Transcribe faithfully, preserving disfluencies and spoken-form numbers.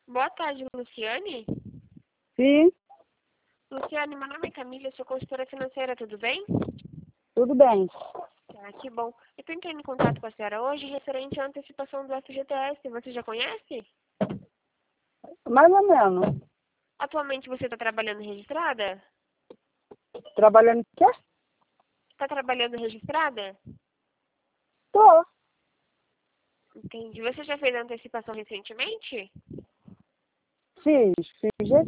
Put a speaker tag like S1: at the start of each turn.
S1: Boa tarde, Luciane.
S2: Sim,
S1: Luciane, meu nome é Camila, eu sou consultora financeira, tudo bem?
S2: tudo bem.
S1: Ah, que bom. Eu estou entrando em contato com a senhora hoje referente à antecipação do F G T S. Você já conhece?
S2: Mais ou menos.
S1: Atualmente você está trabalhando registrada?
S2: Trabalhando em quê?
S1: Está trabalhando registrada?
S2: Tô.
S1: Entendi. Você já fez a antecipação recentemente?
S2: Fiz, fiz